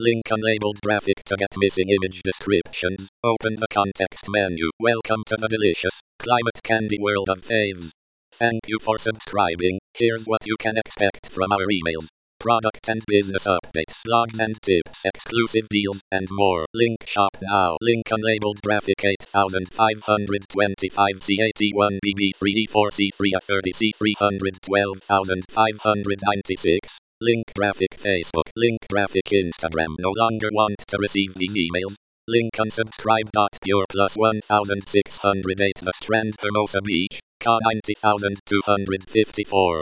Link unlabeled graphic to get missing image descriptions. Open the context menu. Welcome to the delicious Climate Candy world of faves. Thank you for subscribing. Here's what you can expect from our emails. Product and business updates, blogs and tips, exclusive deals, and more. Link shop now. Link unlabeled graphic 8525 C81BB3E4C3 A30 C312596. Link graphic Facebook. Link graphic Instagram. No longer want to receive these emails? Link unsubscribe. Pure plus 1608 The Strand Hermosa Beach. Ka 90254.